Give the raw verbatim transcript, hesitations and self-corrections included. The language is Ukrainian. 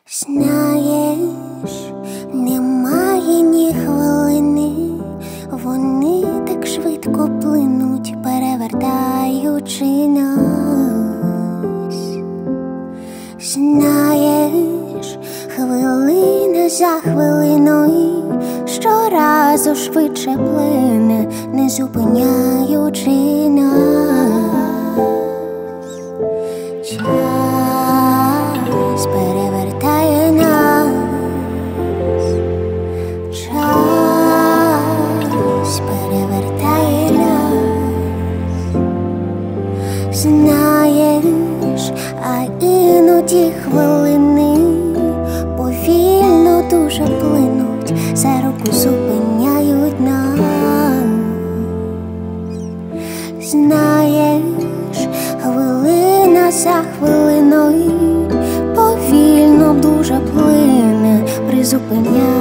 Знаєш, немає ні хвилини, вони так швидко плинуть, перевертаючи нас. Знаєш, хвилина за хвилиною щоразу швидше плине, не зупиняючи нас. Час перевертає нас, час перевертає нас. Знаєш, а іноді хвилини повільно дуже плинуть, за руку зупиняють нас. Знаєш, хвилина за хвилиною повільно дуже плине, призупиняє.